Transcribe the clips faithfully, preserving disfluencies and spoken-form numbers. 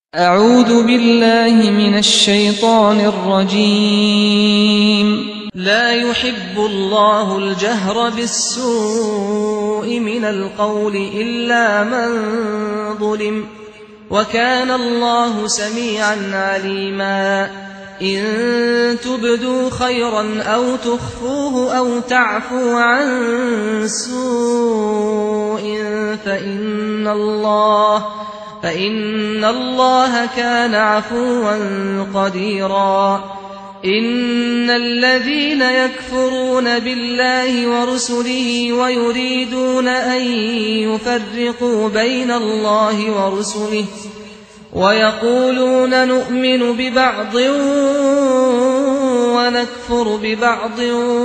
أعوذ بالله من الشيطان الرجيم. لا يحب الله الجهر بالسوء من القول إلا من ظلم، وكان الله سميعا عليما. إن تبدوا خيرا أو تخفوه أو تعفو عن سوء فإن الله فإن الله كان عفوا قديرا. إن الذين يكفرون بالله ورسله ويريدون أن يفرقوا بين الله ورسله ويقولون نؤمن ببعض ونكفر ببعض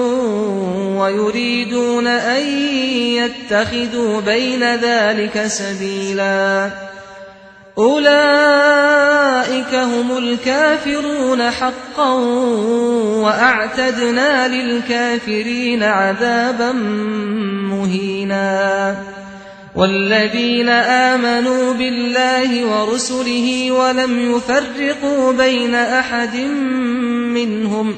ويريدون أن يتخذوا بين ذلك سبيلا، أولئك هم الكافرون حقا، وأعتدنا للكافرين عذابا مهينا. والذين آمنوا بالله ورسله ولم يفرقوا بين أحد منهم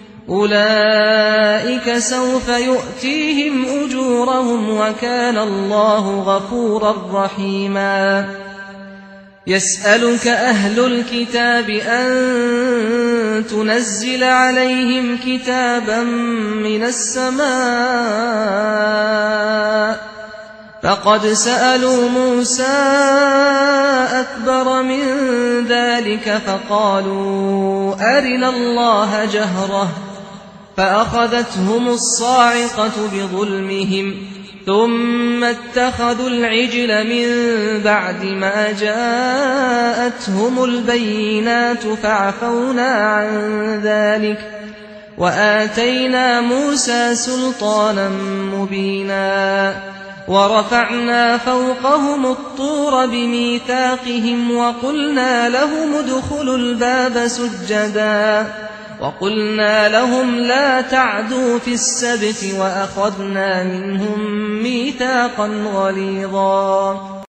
أولئك سوف يؤتيهم أجورهم، وكان الله غفورا رحيما. يسألك أهل الكتاب أن تنزل عليهم كتابا من السماء، فقد سألوا موسى أكبر من ذلك فقالوا أرنا الله جهرة، فأخذتهم الصاعقة بظلمهم، ثم اتخذوا العجل من بعد ما جاءتهم البينات فعفونا عن ذلك وآتينا موسى سلطانا مبينا. ورفعنا فوقهم الطور بميثاقهم وقلنا لهم ادخلوا الباب سجدا وقلنا لهم لا تعدوا في السبت وأخذنا منهم ميثاقا غليظا.